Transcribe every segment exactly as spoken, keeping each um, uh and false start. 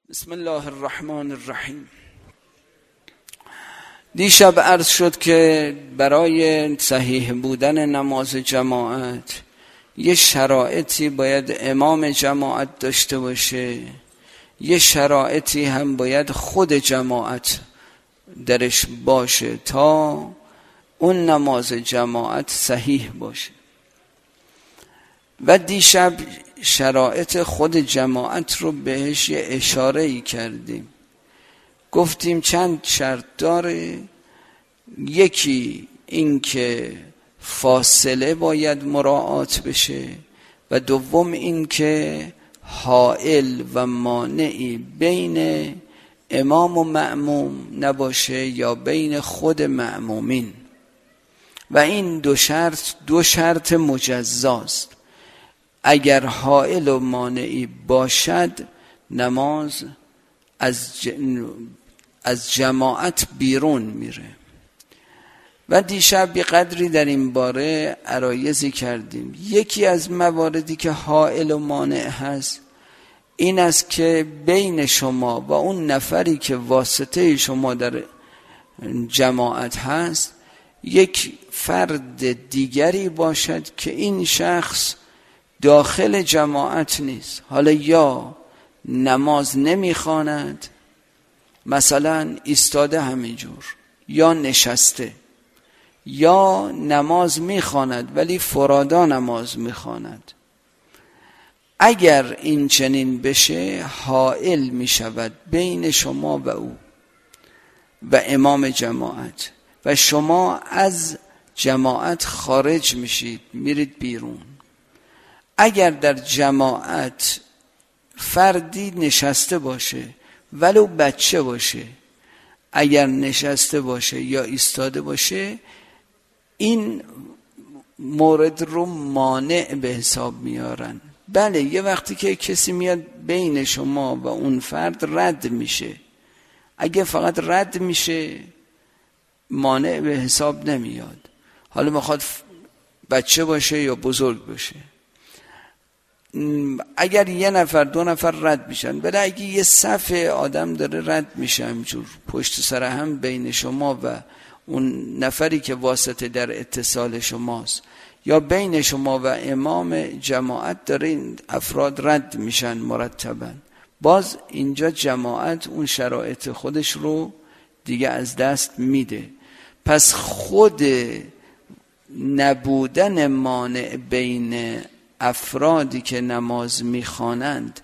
بسم الله الرحمن الرحیم. دیشب عرض شد که برای صحیح بودن نماز جماعت یه شرایطی باید امام جماعت داشته باشه، یه شرایطی هم باید خود جماعت درش باشه تا اون نماز جماعت صحیح باشه. و دیشب شرایط خود جماعت رو بهش یه اشاره ای کردیم، گفتیم چند شرط داره. یکی این که فاصله باید مراعات بشه و دوم این که حائل و مانعی بین امام و مأموم نباشه یا بین خود مأمومین، و این دو شرط دو شرط مجزاست. اگر حائل و مانعی باشد نماز از از جماعت بیرون میره. و دیشب یه قدری در این باره عرایضی کردیم. یکی از مواردی که حائل و مانع هست این است که بین شما و اون نفری که واسطه شما در جماعت هست یک فرد دیگری باشد که این شخص داخل جماعت نیست. حالا یا نماز نمیخواند، مثلا ایستاده همینجور، یا نشسته، یا نماز میخواند ولی فرادا نماز میخواند. اگر این چنین بشه حائل میشود بین شما و او و امام جماعت و شما از جماعت خارج میشید، میرید بیرون. اگر در جماعت فردی نشسته باشه ولو بچه باشه، اگر نشسته باشه یا ایستاده باشه این مورد رو مانع به حساب میارن. بله یه وقتی که کسی میاد بین شما و اون فرد رد میشه، اگه فقط رد میشه مانع به حساب نمیاد، حالا میخواد بچه باشه یا بزرگ باشه. اگر یه نفر دو نفر رد میشن، ولی اگه یه صف آدم داره رد میشه همینجور پشت سر هم بین شما و اون نفری که واسطه در اتصال شماست، یا بین شما و امام جماعت داره این افراد رد میشن مرتبا، باز اینجا جماعت اون شرایط خودش رو دیگه از دست میده. پس خود نبودن مانع بین افرادی که نماز میخوانند،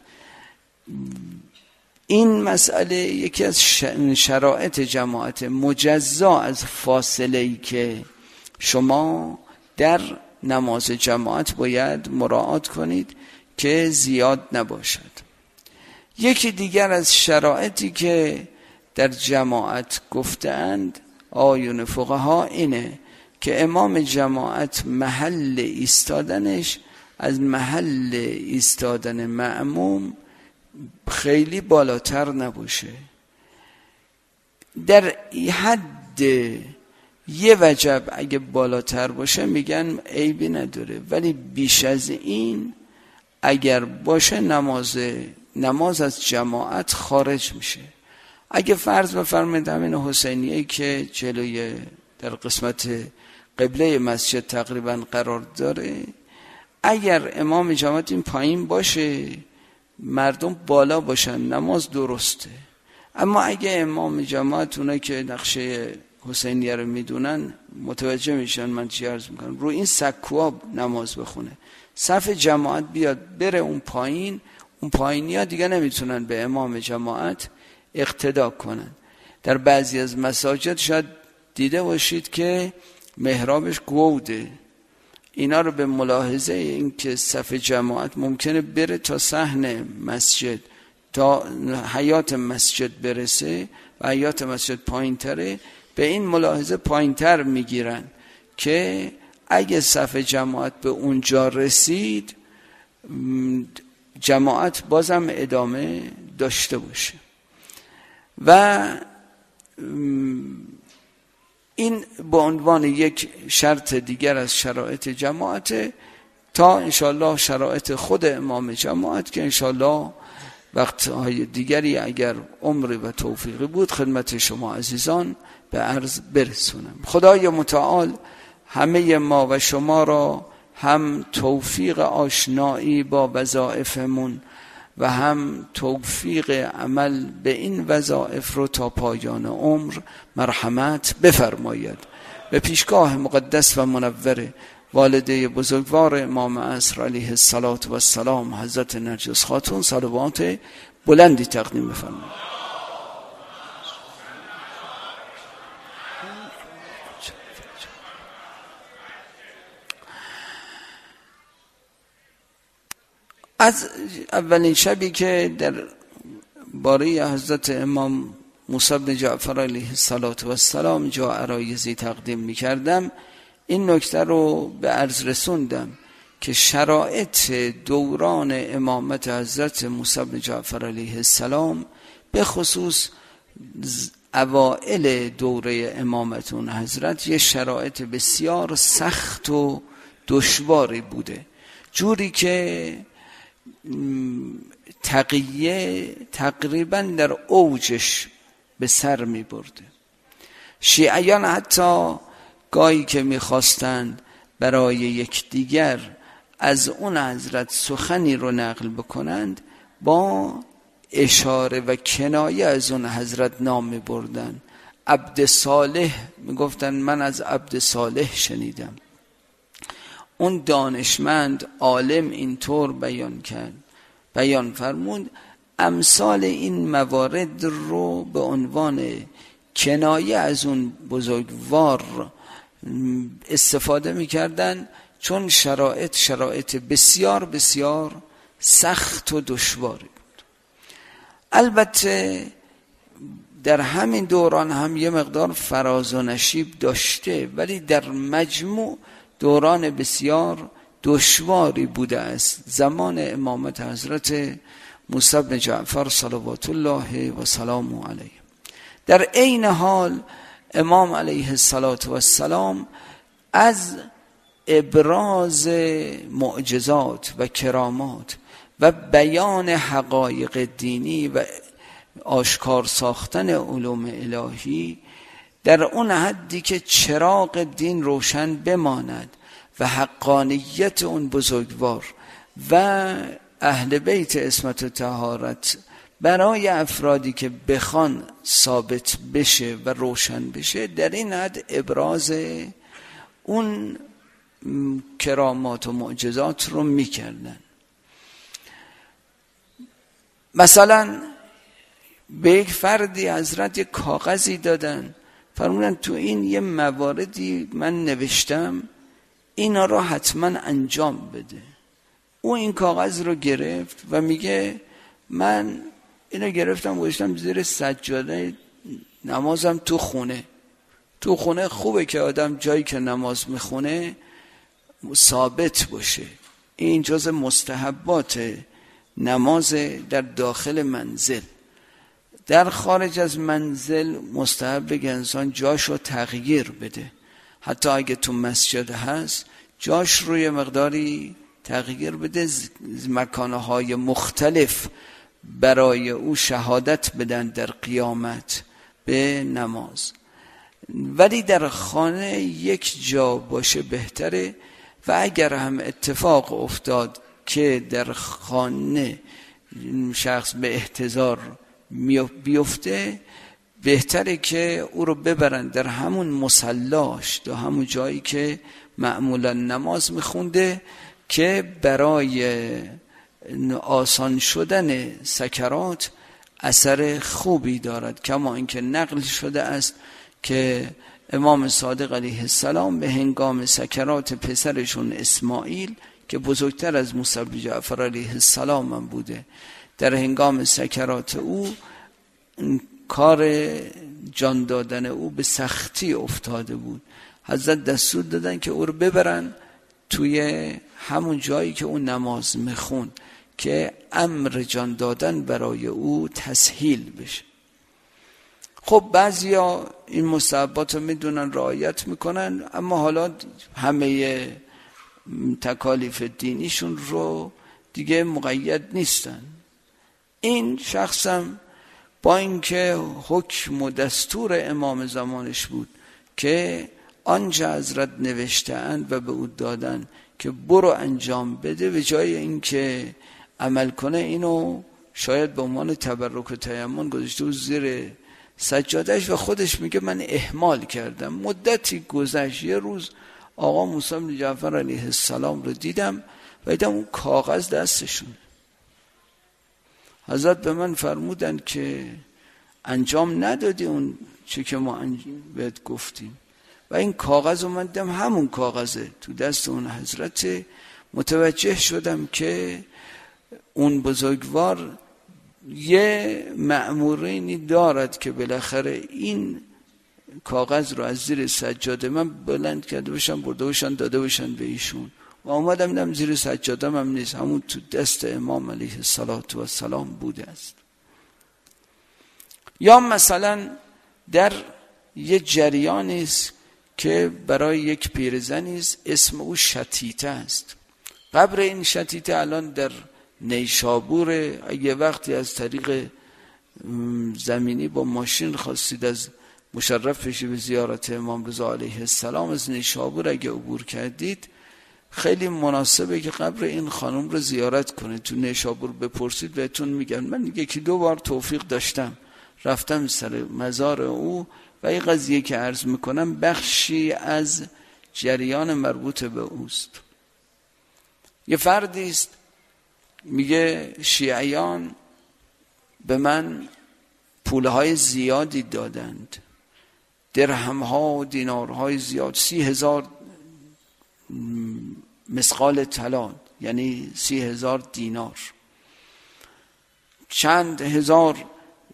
این مسئله یکی از شرایط جماعت مجزا از فاصله‌ای که شما در نماز جماعت باید مراعات کنید که زیاد نباشد. یکی دیگر از شرایطی که در جماعت گفتند آیون فقها اینه که امام جماعت محل ایستادنش از محل ایستادن مأموم خیلی بالاتر نباشه. در حد یه وجب اگه بالاتر باشه میگن عیبی نداره، ولی بیش از این اگر باشه نماز نماز از جماعت خارج میشه. اگه فرض بفرمایید همین حسینیه که جلوی در قسمت قبله مسجد تقریبا قرار داره، اگر امام جماعت این پایین باشه مردم بالا باشن نماز درسته. اما اگه امام جماعت اونایی که نقشه حسینیه رو میدونن متوجه میشن من چی عرض میکنم، رو این سکوها نماز بخونه، صف جماعت بیاد بره اون پایین، اون پایینی ها دیگه نمیتونن به امام جماعت اقتدا کنن. در بعضی از مساجد شاید دیده باشید که محرابش گوده، اینا رو به ملاحظه این که صف جماعت ممکنه بره تا صحن مسجد تا حیات مسجد برسه و حیات مسجد پایین تره، به این ملاحظه پایین تر میگیرن که اگه صف جماعت به اونجا رسید جماعت بازم ادامه داشته باشه. و این به عنوان یک شرط دیگر از شرایط جماعت، تا انشاءالله شرایط خود امام جماعت که انشاءالله وقتهای دیگری اگر عمری و توفیقی بود خدمت شما عزیزان به عرض برسونم. خدای متعال همه ما و شما را هم توفیق آشنایی با وظایفمون و هم توفیق عمل به این وظایف رو تا پایان عمر مرحمت بفرماید. به پیشگاه مقدس و منور والده بزرگوار امام عصر علیه السلام حضرت نرجس خاتون صلوات بلندی تقدیم بفرمایید. از اولین شبی که در باره حضرت امام موسی بن جعفر علیه السلام جا عرایزی تقدیم می کردم، این نکته رو به عرض رسوندم که شرایط دوران امامت حضرت موسی بن جعفر علیه السلام به خصوص اوائل دوره امامتون حضرت یه شرایط بسیار سخت و دشواری بوده، جوری که تقیه تقریبا در اوجش به سر می برده. شیعیان حتی گاهی که می خواستند برای یکدیگر از اون حضرت سخنی رو نقل بکنند با اشاره و کنایه از اون حضرت نام می بردن. عبد صالح می گفتن من از عبد صالح شنیدم. اون دانشمند عالم اینطور بیان کرد، بیان فرمود. امثال این موارد رو به عنوان کنایه از اون بزرگوار استفاده میکردن، چون شرایط شرایط بسیار بسیار سخت و دشواری بود. البته در همین دوران هم یه مقدار فراز و نشیب داشته، ولی در مجموع دوران بسیار دشواری بوده است زمان امامت حضرت موسی بن جعفر صلوات الله و سلام علیه. در عین حال امام علیه السلام از ابراز معجزات و کرامات و بیان حقایق دینی و آشکار ساختن علوم الهی در اون حدی که چراغ دین روشن بماند و حقانیت اون بزرگوار و اهل بیت عصمت و طهارت برای افرادی که بخوان ثابت بشه و روشن بشه، در این حد ابراز اون کرامات و معجزات رو میکردن. مثلا به یک فردی حضرت یک کاغذی دادن، فرمودن تو این یه مواردی من نوشتم، اینا رو حتما انجام بده. او این کاغذ رو گرفت و میگه من اینو گرفتم گذاشتم زیر سجاده نمازم تو خونه. تو خونه خوبه که آدم جایی که نماز میخونه ثابت باشه. این جز مستحبات نماز در داخل منزل. در خارج از منزل مستحب که انسان جاش رو تغییر بده، حتی اگه تو مسجد هست جاش رو یه مقداری تغییر بده، مکانهای مختلف برای او شهادت بدن در قیامت به نماز. ولی در خانه یک جا باشه بهتره، و اگر هم اتفاق افتاد که در خانه شخص به احتضار بیفته، بهتره که او رو ببرن در همون مصلاش، در همون جایی که معمولا نماز میخونده، که برای آسان شدن سکرات اثر خوبی دارد. کما اینکه نقل شده است که امام صادق علیه السلام به هنگام سکرات پسرشون اسماعیل که بزرگتر از موسی بن جعفر علیه السلام هم بوده، در هنگام سکرات او کار جان دادن او به سختی افتاده بود. حضرت دستور دادن که او رو ببرن توی همون جایی که او نماز میخون که امر جان دادن برای او تسهیل بشه. خب بعضیا این مستحبات رو میدونن، رعایت میکنن، اما حالا همه تکالیف دینیشون رو دیگه مقید نیستن. این شخصم با اینکه حکم و دستور امام زمانش بود که آنچه حضرت نوشته‌اند و به او دادن که برو انجام بده، به جای اینکه عمل کنه اینو شاید به عنوان تبرک و تیمم گذاشته و زیر سجادش و خودش میگه من اهمال کردم. مدتی گذشت، یه روز آقا موسی بن جعفر علیه السلام رو دیدم و دیدم اون کاغذ دستشون. حضرت به من فرمودن که انجام ندادی اون چی که ما بهت گفتیم و این کاغذ رو من دیدم همون کاغذه تو دست اون حضرت. متوجه شدم که اون بزرگوار یه مأمورینی دارد که بالاخره این کاغذ رو از زیر سجاده من بلند کرده باشن برده باشن داده باشن به ایشون و اومدم دیدم زیر سجاده هم نیست، همون تو دست امام علیه السلام بوده است. یا مثلا در یه جریانی است که برای یک پیرزنی است اسم او شتیته است. قبر این شتیته الان در نیشابور. اگه وقتی از طریق زمینی با ماشین خواستید از مشرف بشی به زیارت امام رضا علیه السلام از نیشابور اگه عبور کردید خیلی مناسبه که قبر این خانم رو زیارت کنید. تو نیشابور بپرسید بهتون میگن. من یکی دو بار توفیق داشتم رفتم سر مزار او و این قضیه که عرض میکنم بخشی از جریان مربوط به اوست. یه فردی است میگه شیعیان به من پولهای زیادی دادند، درهمها و دینارهای زیاد، سی هزار مثقال طلا یعنی سی هزار دینار، چند هزار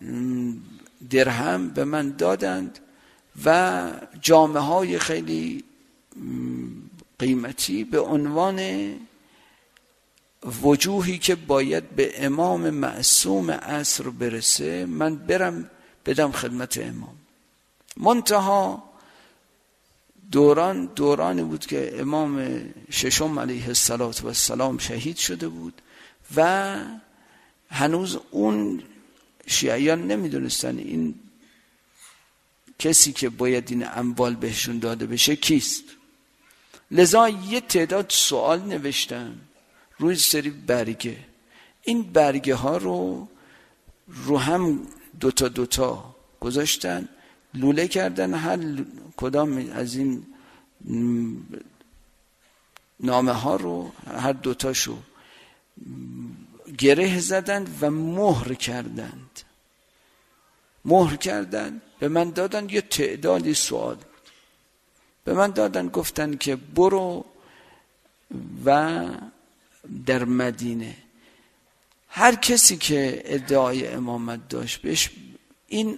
درهم به من دادند و جامه های خیلی قیمتی به عنوان وجوهی که باید به امام معصوم عصر برسه من برم بدم خدمت امام. منتها دوران دورانی بود که امام ششم علیه السلام شهید شده بود و هنوز اون شیعیان نمیدونستن این کسی که باید این اموال بهشون داده بشه کیست. لذا یه تعداد سوال نوشتن روی سری برگه. این برگه ها رو رو هم دوتا دوتا گذاشتن، لوله کردن، هر کدام از این نامه ها رو هر دوتاشو گره زدند و مهر کردند مهر کردند به من دادن. یه تعدادی سوال بود به من دادن، گفتن که برو و در مدینه هر کسی که ادعای امامت داشت بهش این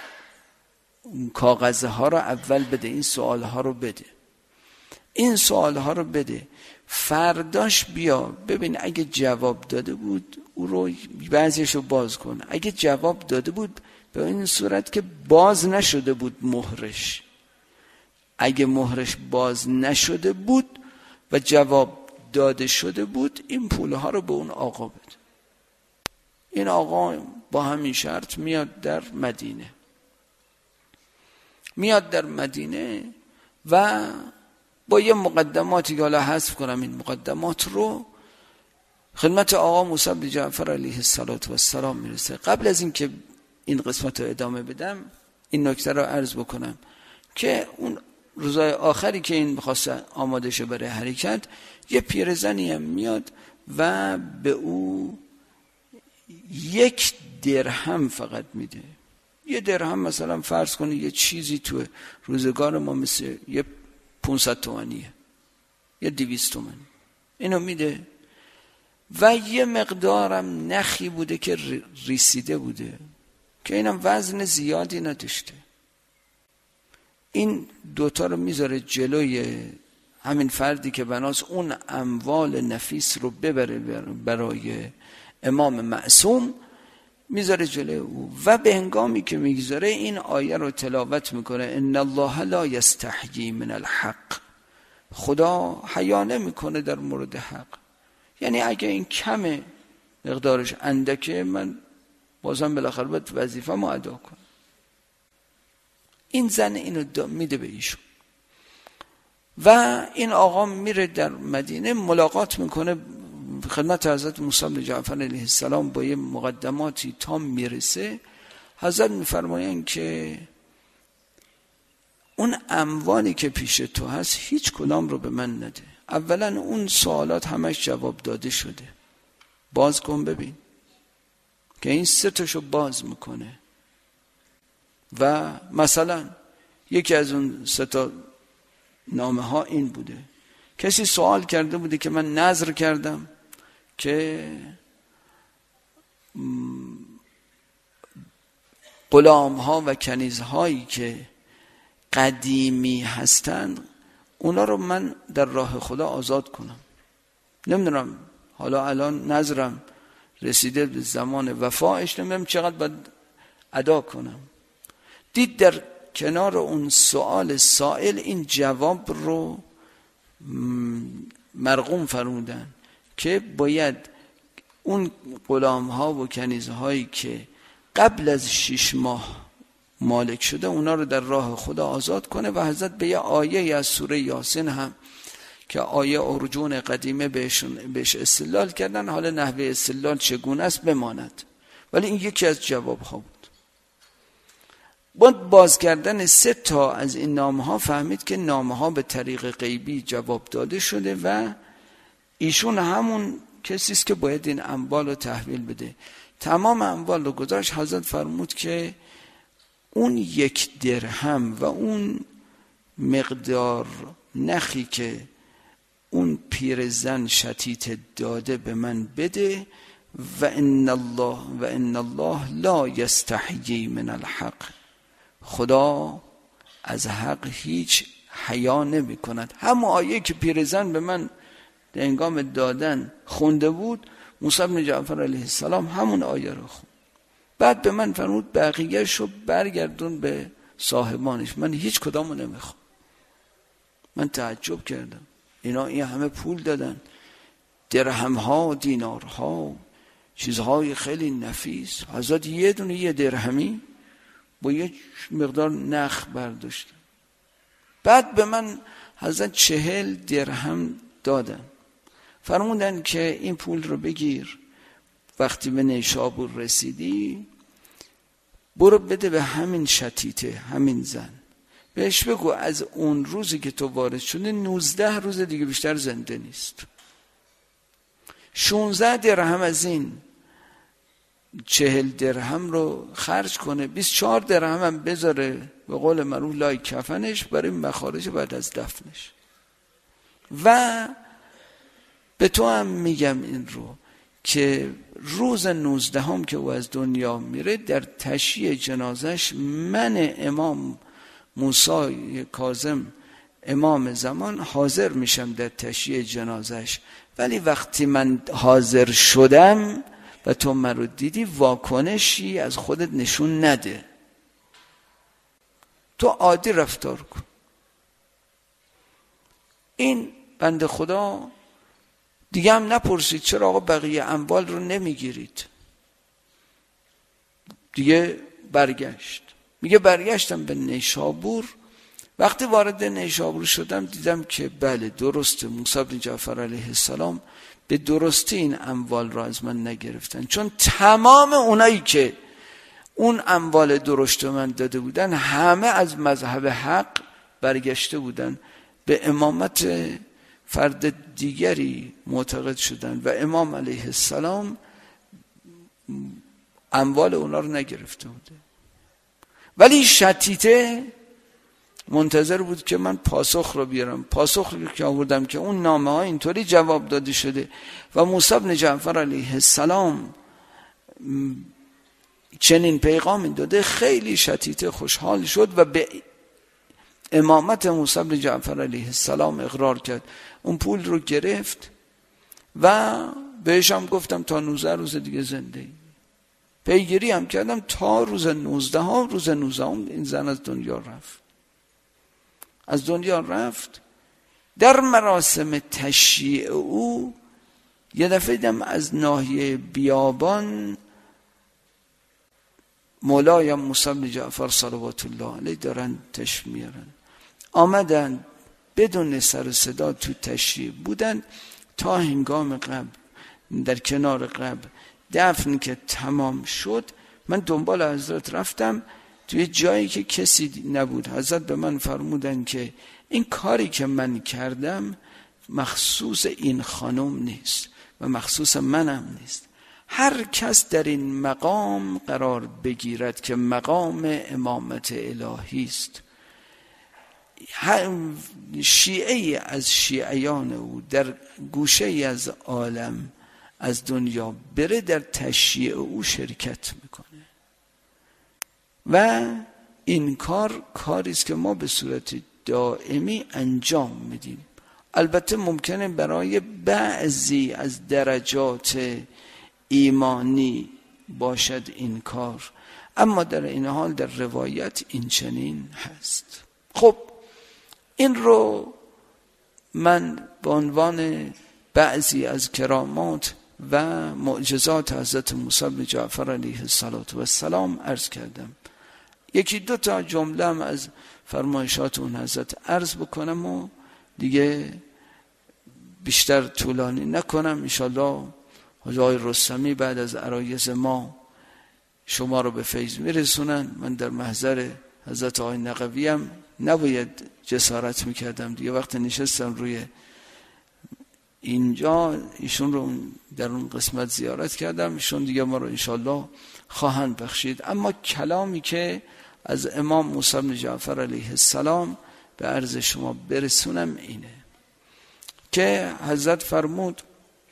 کاغذ ها رو اول بده، این سوال ها رو بده این سوال ها رو بده فرداش بیا ببین اگه جواب داده بود او رو بعضیشو باز کن. اگه جواب داده بود به این صورت که باز نشده بود مهرش، اگه مهرش باز نشده بود و جواب داده شده بود این پولها رو به اون آقا بده. این آقا با همین شرط میاد در مدینه میاد در مدینه و با یه مقدماتی که حالا حذف کنم این مقدمات رو خدمت آقا موسی بن جعفر علیه السلام میرسه. قبل از این که این قسمت رو ادامه بدم این نکته رو عرض بکنم که اون روزای آخری که این بخواست آماده شه برای حرکت یه پیرزنی هم میاد و به او یک درهم فقط میده. یه درهم مثلا فرض کنی یه چیزی تو روزگار ما مثل یه پونصد تومانیه یه دویست تومانی اینو میده و یه مقدارم نخی بوده که ریسیده بوده که اینم وزن زیادی نداشته. این دوتا رو میذاره جلوی همین فردی که بناس اون اموال نفیس رو ببره برای امام معصوم، میذاره جلوی او و به هنگامی که میگذاره این آیه رو تلاوت میکنه ان الله لا یستحیی من الحق، خدا حیا نمیکنه در مورد حق. یعنی اگه این کمه مقدارش اندکه من بازم بالاخره باید وظیفه ما ادا کنم. این زن اینو میده به ایشون و این آقا میره در مدینه ملاقات میکنه خدمت حضرت موسی بن جعفر علیه السلام. با یه مقدماتی تا میرسه حضرت میفرمایند که اون اموالی که پیش تو هست هیچ کدام رو به من نده. اولا اون سوالات همش جواب داده شده، باز کن ببین. که این سه تاشو باز میکنه و مثلا یکی از اون سه تا نامه ها این بوده، کسی سوال کرده بوده که من نذر کردم که غلام ها و کنیز هایی که قدیمی هستند اونا رو من در راه خدا آزاد کنم. نمیدونم حالا الان نذرم رسیده به زمان وفایش، نمیدونم چقدر باید ادا کنم. دید در کنار اون سوال سائل این جواب رو مرقوم فرمودن که باید اون غلام ها و کنیز هایی که قبل از شش ماه مالک شده اونا رو در راه خدا آزاد کنه و حضرت به یه آیه از سوره یاسین هم که آیه ارجون قدیمه بهشون بهش استدلال کردن، حالا نحوه استدلال چگونه است بماند، ولی این یکی از جواب ها بود. با باز کردن سه تا از این نامه ها فهمید که نامه ها به طریق غیبی جواب داده شده و ایشون همون کسی است که باید این اموال رو تحویل بده. تمام اموال رو گذاشت. حضرت فرمود که اون یک درهم و اون مقدار نخی که اون پیرزن شتیت داده به من بده و ان الله و ان الله لا یستحیی من الحق. خدا از حق هیچ حیا نمی کند. همون آیه که پیرزن به من در هنگام دادن خونده بود، موسی بن جعفر علیه السلام همون آیه رو خوند. بعد به من فرمود بقیه‌اش رو برگردون به صاحبانش، من هیچ کدامو نمیخوام. من تعجب کردم، اینا این همه پول دادن، درهم ها، دینار ها، چیزهای خیلی نفیس. حضرت یه دونه یه درهمی با یه مقدار نخ برداشتن. بعد به من حضرت چهل درهم دادن، فرمودن که این پول رو بگیر، وقتی به نیشابور رسیدی برو بده به همین شتیته، همین زن، بهش بگو از اون روزی که تو وارد شده نوزده روز دیگه بیشتر زنده نیست. شونزده درهم از این چهل درهم رو خرج کنه، بیست و چهار درهم هم بذاره به قول معروف لای کفنش برای مخارج بعد از دفنش. و به تو هم میگم این رو که روز نوزدهم که او از دنیا میره در تشییع جنازش من امام موسی کاظم امام زمان حاضر میشم در تشییع جنازش، ولی وقتی من حاضر شدم و تو من رو دیدی واکنشی از خودت نشون نده، تو عادی رفتار کن. این بنده خدا دیگه هم نپرسید چرا آقا بقیه اموال رو نمیگیرید. دیگه برگشت، میگه برگشتم به نیشابور. وقتی وارد نیشابور شدم دیدم که بله درسته، موسی بن جعفر علیه السلام به درستی این اموال را از من نگرفتن، چون تمام اونایی که اون اموال درشت من داده بودن همه از مذهب حق برگشته بودن، به امامت فرد دیگری معتقد شدن و امام علیه السلام اموال اونا رو نگرفته بوده. ولی شتیته منتظر بود که من پاسخ رو بیارم. پاسخ رو که آوردم که اون نامه ها اینطوری جواب داده شده و موسی بن جعفر علیه السلام چنین پیغامی داده، خیلی شتیته خوشحال شد و به امامت موسی بن جعفر علیه السلام اقرار کرد. اون پول رو گرفت و بهش هم گفتم تا نوزده روز دیگه زنده ای. پیگیری هم کردم تا روز نوزده ها روز نوزده هم این زن از دنیا رفت. از دنیا رفت. در مراسم تشییع او یه دفعه دیدم از ناحیه بیابان مولای موسی بن جعفر صلوات الله علیه دارن تشریح میارن. آمدن بدون سر و صدا تو تشریح بودن تا هنگام قبر. در کنار قبر دفن که تمام شد من دنبال حضرت رفتم توی جایی که کسی نبود. حضرت به من فرمودن که این کاری که من کردم مخصوص این خانم نیست و مخصوص منم نیست. هر کس در این مقام قرار بگیرد که مقام امامت الهی است، شیعه از شیعیان او در گوشه ای از عالم از دنیا بره در تشییع او شرکت میکنه و این کار کاری است که ما به صورت دائمی انجام میدیم. البته ممکنه برای بعضی از درجات ایمانی باشد این کار، اما در این حال در روایت این چنین هست. خب این رو من به عنوان بعضی از کرامات و معجزات حضرت موسی بن جعفر علیه السلام عرض کردم. یکی دو تا جمله هم از فرمایشات اون حضرت عرض بکنم و دیگه بیشتر طولانی نکنم. انشالله حجای رستمی بعد از عرایض ما شما رو به فیض میرسونن. من در محضر حضرت آقای نقوی هم نباید جسارت میکردم دیگه. وقت نشستم روی اینجا ایشون رو در اون قسمت زیارت کردم، ایشون دیگه ما رو انشالله خواهند بخشید. اما کلامی که از امام موسی بن جعفر علیه السلام به عرض شما برسونم اینه که حضرت فرمود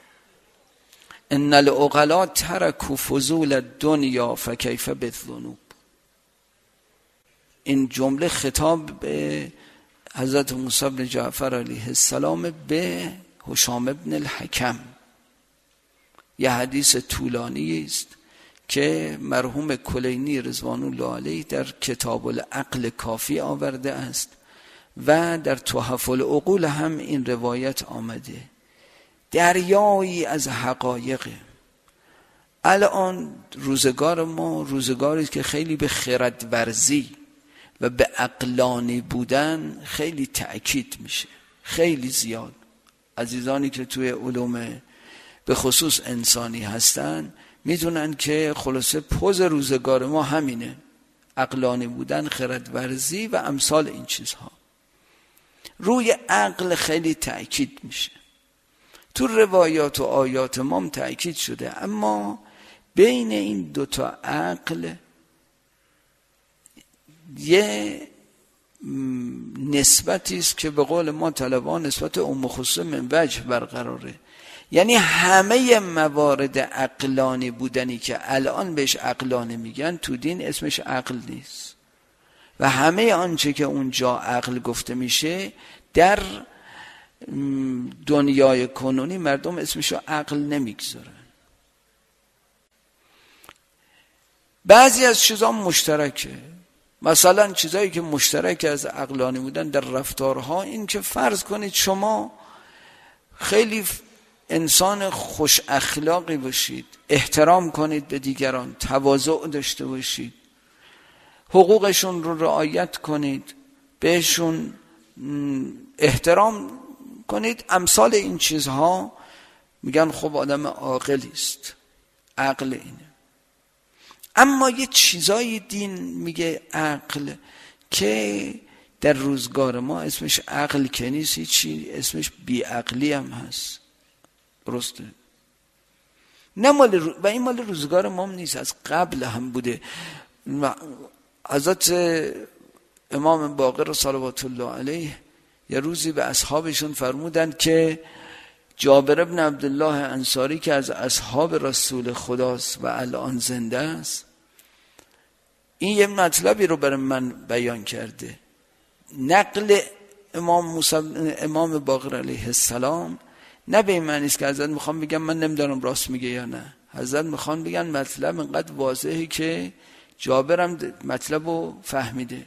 ان العقلاء ترکوا فضول الدنیا فکیف بالذنوب. این جمله خطاب به حضرت موسی بن جعفر علیه السلام به هشام بن الحکم. یه حدیث طولانی است که مرحوم کلینی رضوان الله علیه در کتاب العقل کافی آورده است و در تحف العقول هم این روایت آمده. دریایی از حقایق. الان روزگار ما روزگاری است که خیلی به خردورزی و به عقلانی بودن خیلی تأکید میشه، خیلی زیاد. عزیزانی که توی علوم به خصوص انسانی هستن میدونن که خلاصه پوز روزگار ما همینه، عقلانی بودن، خردورزی و امثال این چیزها. روی عقل خیلی تأکید میشه. تو روایات و آیات ما هم تأکید شده، اما بین این دوتا عقل یه نسبتی است که به قول ما طلبان نسبت ام خصوص من وجه برقراره. یعنی همه موارد عقلانی بودنی که الان بهش عقلانی میگن تو دین اسمش عقل نیست و همه آنچه که اونجا عقل گفته میشه در دنیای کنونی مردم اسمشو عقل نمیگذارن. بعضی از چیزا مشترکه، مثلا چیزایی که مشترک از عقلانی بودن در رفتارها، این که فرض کنید شما خیلی انسان خوش اخلاقی باشید، احترام کنید به دیگران، تواضع داشته باشید، حقوقشون رو رعایت کنید، بهشون احترام کنید، امثال این چیزها، میگن خب آدم عاقلی است، عقل اینه. اما یه چیزای دین میگه عقل که در روزگار ما اسمش عقل که نیست، هیچی اسمش بیعقلی هم هست. درسته؟ نه مال رو... و این مال روزگار ما هم نیست، از قبل هم بوده. حضرت امام باقر صلوات الله علیه یه روزی به اصحابشون فرمودند که جابر ابن عبدالله انصاری که از اصحاب رسول خداست و الان زنده است، این یه مطلبی رو برای من بیان کرده. نقل امام موسی امام باقر علیه السلام نه به این معنی است که حضرت میخوام بگم من نمیدونم راست میگه یا نه. حضرت میخوان بگن مطلب اینقدر واضحه که جابرم مطلب رو فهمیده.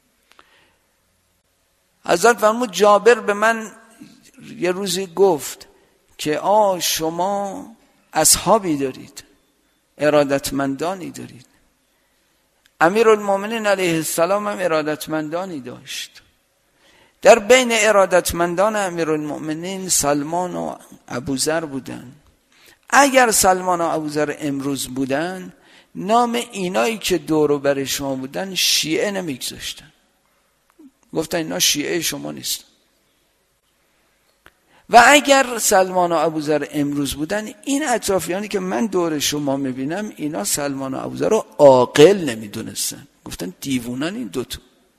حضرت فرمود جابر به من یه روزی گفت که آ شما اصحابی دارید، ارادتمندانی دارید، امیرالمومنین علیه السلام هم ارادتمندانی داشت. در بین ارادتمندان امیرالمومنین سلمان و ابوذر بودن. اگر سلمان و ابوذر امروز بودن، نام اینایی که دور و بر شما بودن شیعه نمیگذاشتن، گفتن اینا شیعه شما نیستن. و اگر سلمان و ابوذر امروز بودن، این اطرافیانی که من دور شما میبینم اینا سلمان و ابوذر رو عاقل نمیدونستن، گفتن دیوونن این دوتا.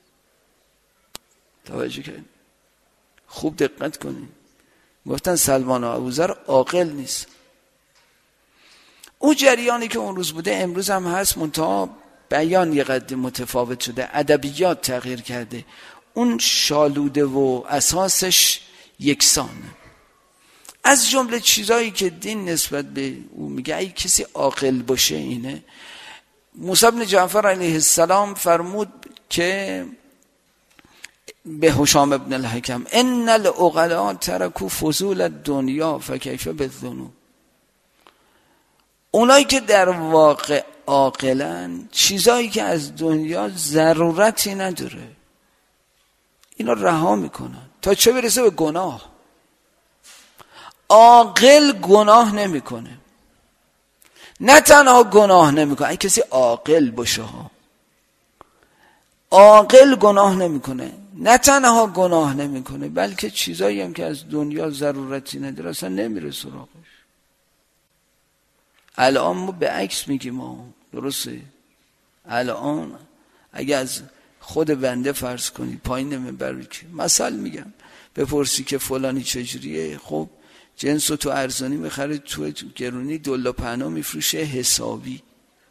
توجه کنید، خوب دقت کنید، گفتن سلمان و ابوذر عاقل نیست. اون جریانی که اون روز بوده امروز هم هست، منتها بیان یه قدر متفاوت شده، ادبیات تغییر کرده، اون شالوده و اساسش یکسانه. از جمله چیزایی که دین نسبت به او میگه ای کسی عاقل باشه اینه. موسی بن جعفر علیه السلام فرمود که به هشام ابن الحکم ان العقلاء ترکوا فضول الدنیا فکیف بالذنوب. اونایی که در واقع عاقلن چیزایی که از دنیا ضرورتی نداره اینا رها میکنن تا چه برسه به گناه. عاقل گناه نمیکنه. نه تنها گناه نمیکنه، اگه کسی عاقل باشه ها، عاقل گناه نمیکنه، نه تنها گناه نمیکنه بلکه چیزایی هم که از دنیا ضرورتی نداره اصلا نمیره سراغش. الان ما به عکس میگیم ما، درسته؟ الان اگه از خود بنده فرض کنی پایین منبر بگی مثال میگم بپرسی که فلانی چجوریه، خب جنس رو تو ارزانی میخره، تو گرونی دلا پهنا میفروشه حسابی.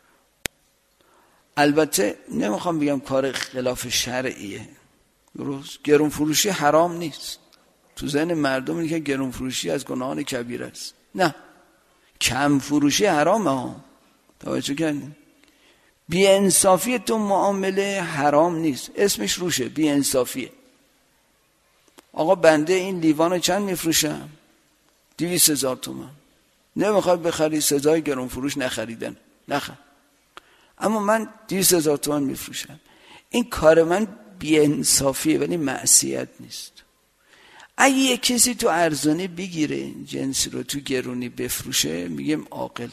البته نمیخوام بگم کار خلاف شرعیه، درست؟ گرون فروشی حرام نیست. تو ذهن مردم اینه که گرون فروشی از گناهان کبیره است. نه، کم فروشی حرامه ها. توجه کنید، بی انصافی تو معامله حرام نیست، اسمش روشه، بی انصافیه. آقا بنده این لیوانو چند میفروشم؟ دویست هزار تومان. نمیخوای بخری، سزای گرون فروش نخریدن، نخر. اما من دویست هزار تومان میفروشم. این کار من بی انصافیه ولی معصیت نیست. اگه یک کسی تو ارزانی بگیره جنسی رو تو گرونی بفروشه میگیم عاقله.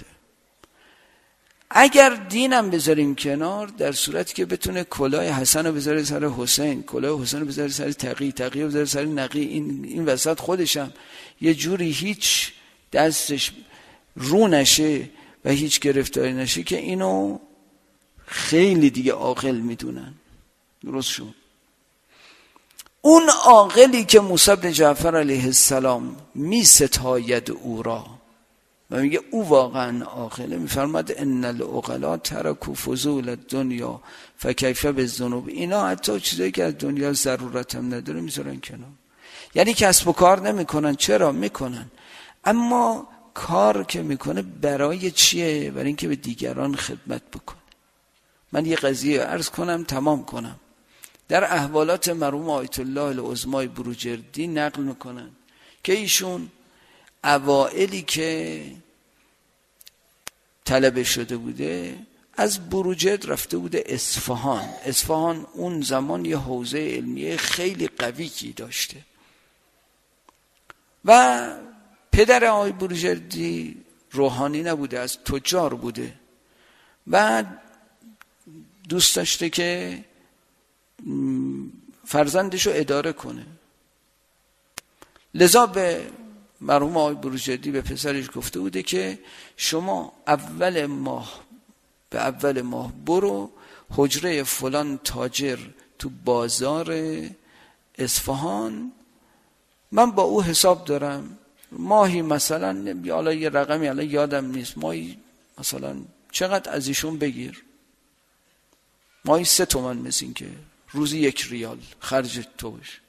اگر دینم بذاریم کنار، در صورتی که بتونه کلاه حسن رو بذاره سر حسین، کلاه حسین رو بذاره سر تقی، تقی رو بذاره سر نقی، این این وسط خودشم یه جوری هیچ دستش رو نشه و هیچ گرفتاری نشه که اینو خیلی دیگه عاقل میدونن. درست شد؟ اون عاقلی که موسی بن جعفر علیه السلام می ستاید او را و میگه او واقعا عاقله، میفرماد ان العقلاء ترکوا فضول الدنیا فکیف بالذنوب. اینا حتی چیزایی که از دنیا ضرورت هم نداره میذارن کنار. یعنی کسب و کار نمیکنن. چرا میکنن؟ اما کار که میکنه برای چیه؟ برای اینکه به دیگران خدمت بکنه. من یه قضیه عرض کنم تمام کنم. در احوالات مرحوم آیت الله العظمای بروجردی نقل میکنن که ایشون اوائلی که طلبه شده بوده از بروجرد رفته بوده اصفهان. اصفهان اون زمان یه حوزه علمیه خیلی قوی داشته و پدر آقای بروجردی روحانی نبوده، از تجار بوده و دوست داشته که فرزندش رو اداره کنه. لذا به مرحوم آقای بروجردی به پسرش گفته بوده که شما اول ماه به اول ماه برو حجره فلان تاجر تو بازار اصفهان، من با او حساب دارم، ماهی مثلا حالا یه رقمی الان یادم نیست، ماهی مثلا چقدر از ایشون بگیر، ماهی سه تومن مثل که روزی یک ریال خرج تو بشه،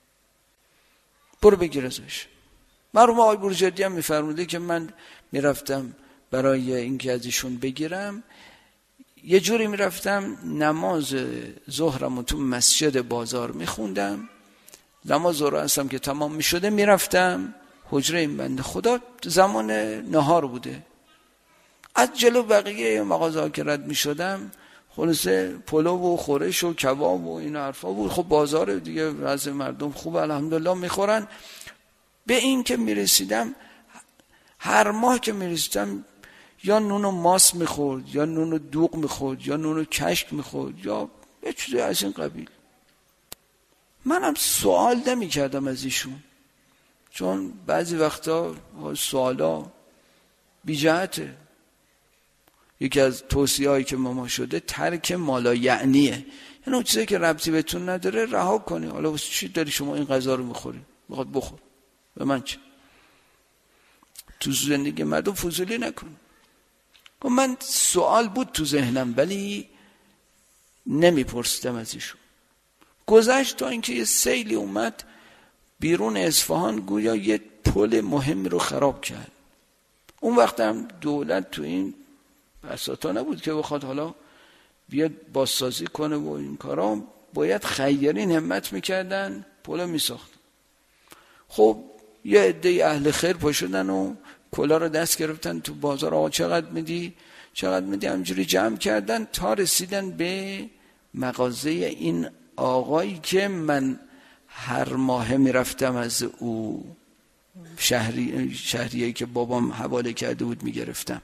برو بگیر ازش. مرحوم آقای بروجردی هم میفرموده که من میرفتم برای اینکه از ایشون بگیرم، یه جوری میرفتم نماز ظهرم تو مسجد بازار میخوندم، نماز ظهر هستم که تمام میشده میرفتم حجره این بنده خدا. زمان نهار بوده، از جلو بقیه مغازه ها که رد میشدم خلاصه پلو و خورش و کباب و این حرفا بود. خب بازار دیگه، وضع مردم خوب الحمدلله میخورن. به این که میرسیدم هر ماه که میرسیدم یا نون و ماس میخورد یا نون و دوغ میخورد یا نون و کشک میخورد یا یه چیزی از این قبیل. منم سوال نمی کردم از ایشون، چون بعضی وقتا سوالا بی جهته. یکی از توصیه هایی که ماما شده ترک مالا یعنیه، یعنی اون چیزی که ربطی بهتون نداره رها کنی. حالا واسه چی داری شما این غذا رو میخوری؟ میخواد بخور، به من چه؟ تو زندگی مردم فضولی نکن. و من سوال بود تو ذهنم ولی نمیپرسیدم از ایشون. گذشت تا اینکه یه سیلی اومد بیرون اصفهان، گویا یه پل مهمی رو خراب کرد. اون وقت هم دولت تو این بساطا نبود که بخواد حالا بیاد بازسازی کنه و این کارا، باید خیرین همت میکردن پل میساختن. خب یه عده اهل خیر پا شدن و کلا رو دست گرفتن تو بازار. آقا چقدر میدی چقدر میدی، همجوری جمع کردن تا رسیدن به مغازه این آقایی که من هر ماه میرفتم از او شهری شهریه که بابام حواله کرده بود میگرفتم.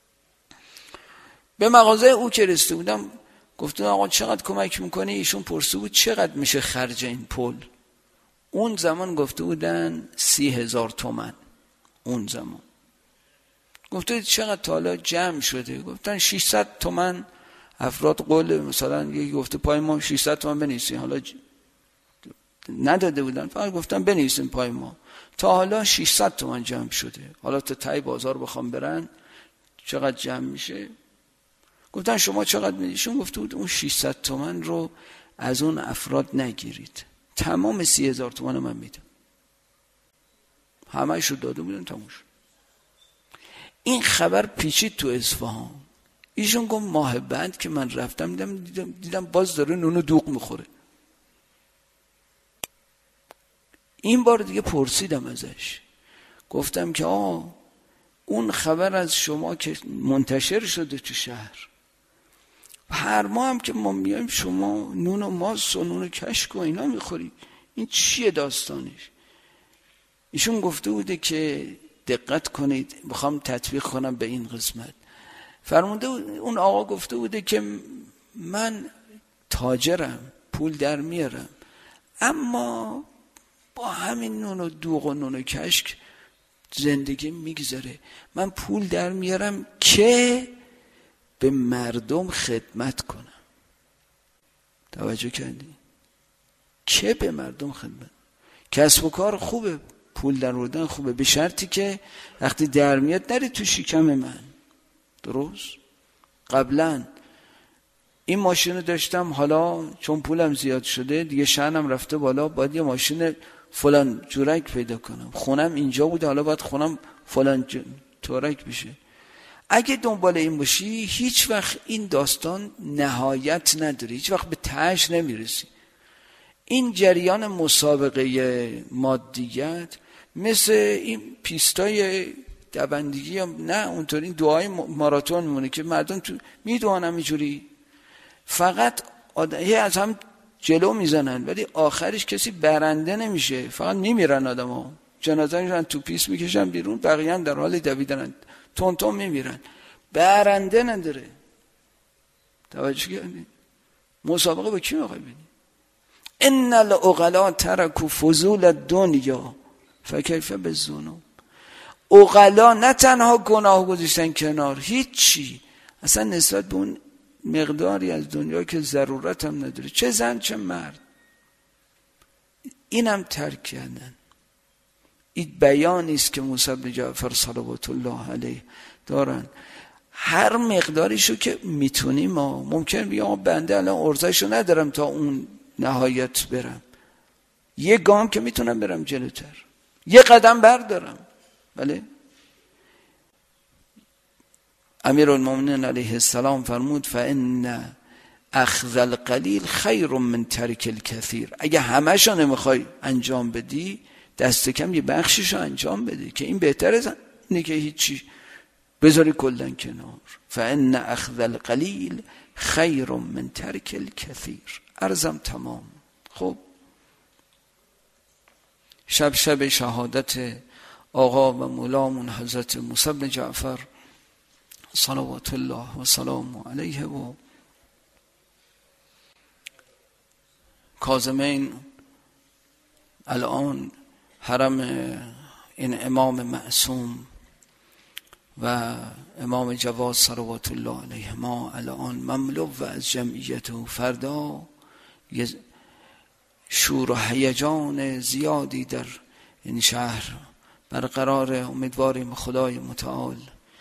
به مغازه او که رسیده بودم گفتم آقا چقدر کمک میکنی؟ ایشون پرسید بود چقدر میشه خرج این پل. اون زمان گفته بودن سی هزار تومن. اون زمان گفته چقدر تا حالا جمع شده؟ گفتن ششصد تومن. افراد قول مثلا یکی گفته پای ما ششصد تومن بنویسین، حالا ج... نداده بودن، فقط گفتن بنویسین پای ما. تا حالا ششصد تومن جمع شده، حالا تا تای بازار بخوام برن چقدر جمع میشه؟ گفتن شما چقدر میدیشون؟ گفته بود اون ششصد تومن رو از اون افراد نگیرید، تمام سی هزار تومن من میدم. همه شو داده بودن، تموم شد. این خبر پیچید تو اصفهان. ایشون گفت ماه بعد که من رفتم دیدم, دیدم, دیدم باز داره نون و دوغ میخوره. این بار دیگه پرسیدم ازش، گفتم که آه اون خبر از شما که منتشر شده تو شهر، هر ماه هم که ما میایم شما نون و ماست و نون و کشک و اینا میخوری، این چیه داستانش؟ ایشون گفته بوده که دقت کنید، میخوام تطبیق کنم به این قسمت. فرمونده اون آقا گفته بوده که من تاجرم، پول در میارم، اما با همین نون و دوغ و نون و کشک زندگی میگذره. من پول در میارم که به مردم خدمت کنم. توجه کردی؟ که به مردم خدمت. کسب و کار خوبه، پول در آوردن خوبه، به شرطی که وقتی در میاد نری تو شکم من. درست؟ قبلا این ماشین رو داشتم، حالا چون پولم زیاد شده دیگه شأنم رفته بالا، باید یه ماشین فلان جورک پیدا کنم. خونم اینجا بوده، حالا باید خونم فلان جورک بشه. اگه دنبال این باشی هیچ وقت این داستان نهایت نداره، هیچ وقت به تهش نمیرسی. این جریان مسابقه مادیت مثل این پیستای دوندگی هم نه، اونطور این دعای ماراتون مونه که مردم تو میدونن همینجوری فقط آدم از هم جلو میزنن ولی آخرش کسی برنده نمیشه، فقط میمیرن آدم ها. جنازه میرن تو پیست میکشن بیرون، بقیه در حال دویدن تون تون میمیرن، برنده نداره. توجه کردی؟ مسابقه با کی میخوای بدی؟ ان العقلاء ترکوا فضول الدنیا فکیف بالذنوب. عقلا نه تنها گناه گذاشتن کنار، هیچی اصلا نسبت به اون مقداری از دنیا که ضرورت هم نداره، چه زن چه مرد، اینم ترک کردن. این بیانی است که موسی بن جعفر صلوات الله علیه دارن. هر مقداریشو که میتونیم، ما ممکن بگم بنده الان ارزشو ندارم تا اون نهایت برم، یه گام که میتونم برم جلوتر، یه قدم بردارم. بله امیرالمومنین علیه السلام فرمود فان اخذ القلیل خیر من ترک الکثیر. اگه همه‌شو نمیخوای انجام بدی، دست کم یه بخششو انجام بده، که این بهتره از اینه که هیچی بذاری کلن کنار. فان اخذ القلیل خیر من ترک الکثیر. عرضم تمام. خب شب شب شهادت آقا و مولامون حضرت موسی بن جعفر صلوات الله و سلام علیه و کاظمین، الان حرم این امام معصوم و امام جواد صلوات الله علیه ما الان مملو و از جمعیت و فردا یه شور و هیجان زیادی در این شهر برقرار. امیدواریم خدای متعال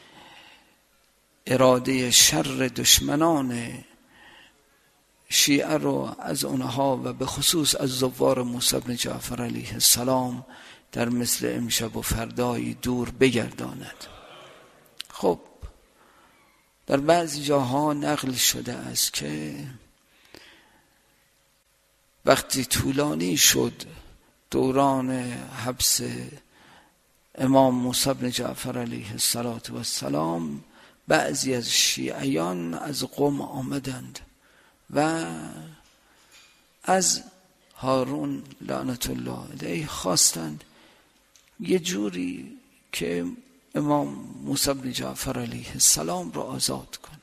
اراده شر دشمنان شیعه رو از اونها و به خصوص از زوار موسی بن جعفر علیه السلام در مثل امشب و فردای دور بگرداند. خب در بعضی جاها نقل شده است که وقتی طولانی شد دوران حبس امام موسی بن جعفر علیه السلام، بعضی از شیعیان از قم آمدند و از هارون لعنت الله علیه خواستند یه جوری که امام موسی بن جعفر علیه السلام را آزاد کنند.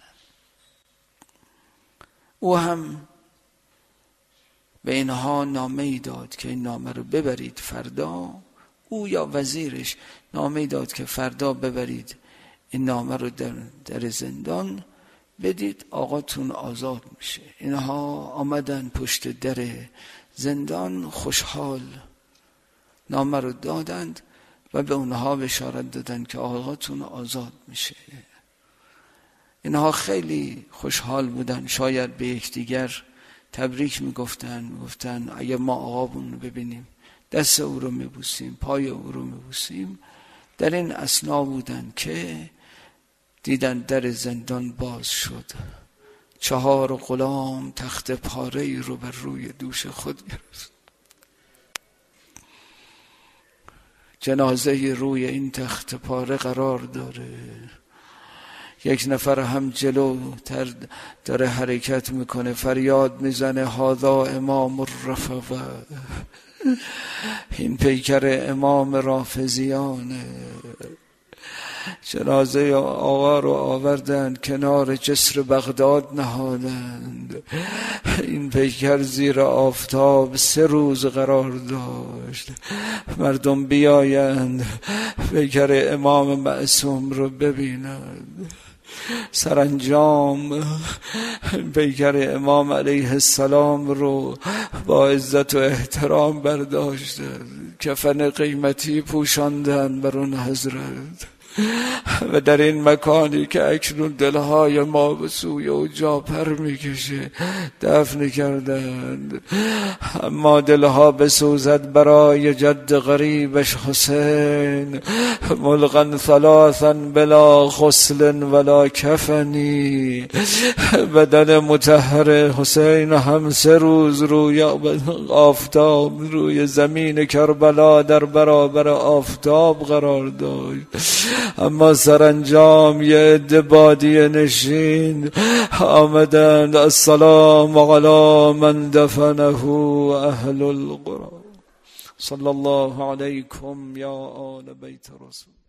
او هم به اینها نامه ای داد که این نامه رو ببرید فردا، او یا وزیرش نامه ای داد که فردا ببرید این نامه رو در, در زندان بدید، آقاتون آزاد میشه. اینها آمدن پشت در زندان خوشحال نامه رو دادند و به اونها بشارت دادند که آقاتون آزاد میشه. اینها خیلی خوشحال بودن، شاید به یکدیگر تبریک میگفتن، میگفتن اگه ما آقامون رو ببینیم دست او رو میبوسیم، پای او رو میبوسیم. در این اثنا بودن که دیدن در زندان باز شد، چهار غلام تخت پاره رو بر روی دوش خود گرفت. جنازه روی این تخت پاره قرار داره، یک نفر هم جلوتر داره حرکت میکنه، فریاد میزنه هذا امام الرفضه، این پیکر امام رافضیانه. جنازه آقا رو آوردند کنار جسر بغداد نهادند. این پیکر زیر آفتاب سه روز قرار داشت. مردم بیایند پیکر امام معصوم رو ببینند. سرانجام پیکر امام علیه السلام رو با عزت و احترام برداشتند، کفن قیمتی پوشاندن بر اون حضرت و در این مکانی که اکنون دلهای ما به سوی او جا پر میکشه دفن کردند. اما دلها بسوزد برای جد غریبش حسین، ملقا ثلاثا بلا غسل ولا کفنی. بدن مطهر حسین هم سه روز روی آفتاب روی زمین کربلا در برابر آفتاب قرار داشت. اما سرانجام یه عده بادیه نشین آمدند السلام علی من دفنه اهل القرى. صلی الله علیکم یا آل بیت رسول.